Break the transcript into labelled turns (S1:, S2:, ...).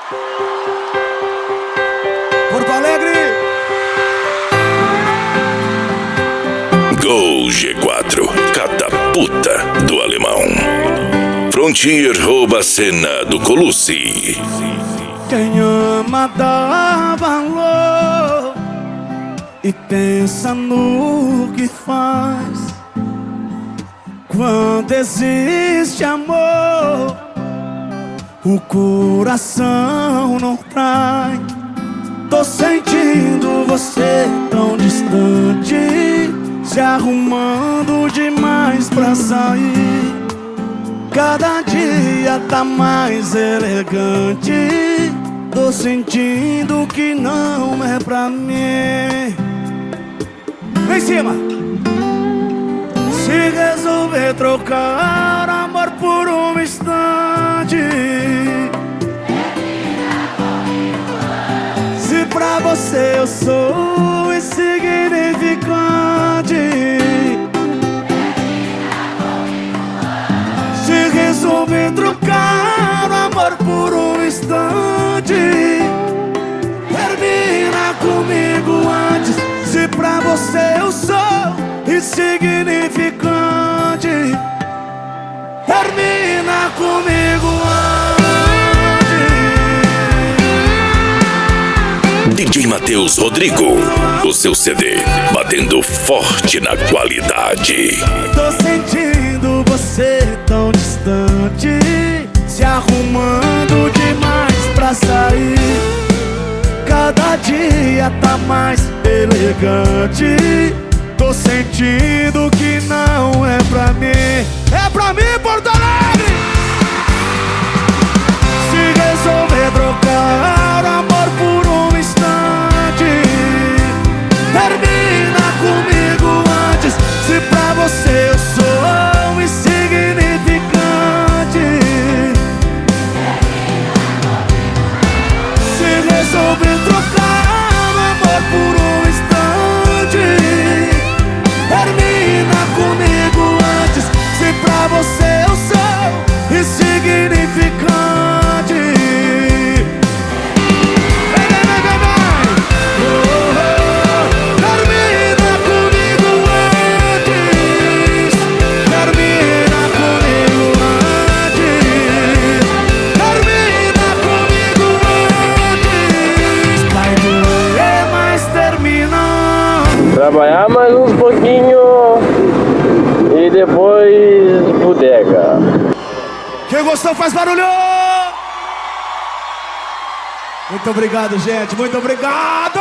S1: Porto Alegre.
S2: Gol G4, catapulta do alemão. Frontier rouba a cena do Colucci.
S1: Quem ama dá valor e pensa no que faz. Quando existe amor, o coração não trai. Tô sentindo você tão distante, se arrumando demais pra sair. Cada dia tá mais elegante. Tô sentindo que não é pra mim. Vem em cima. Se resolver trocar amor por um instante, se pra você eu sou insignificante, se resolver trocar amor por um instante, termina comigo antes. Se pra você eu sou insignificante, termina comigo antes.
S2: DJ Matheus Rodrigo, o seu CD batendo forte na qualidade.
S1: Tô sentindo você tão distante, se arrumando demais pra sair. Cada dia tá mais elegante. Tô sentindo que não é pra mim. É pra mim, Porto Alegre! Se resolver trocar amor por um instante, termina comigo antes. Se pra você eu sou insignificante, se resolver trocar amor por um instante, termina comigo antes. Se pra você eu sou insignificante, termina comigo antes. Termina comigo antes. Termina comigo antes. Vai doer, mas termina.
S3: Trabalhar mais uns pouquinho e depois bodega.
S1: Quem gostou faz barulho! Muito obrigado, gente. Muito obrigado!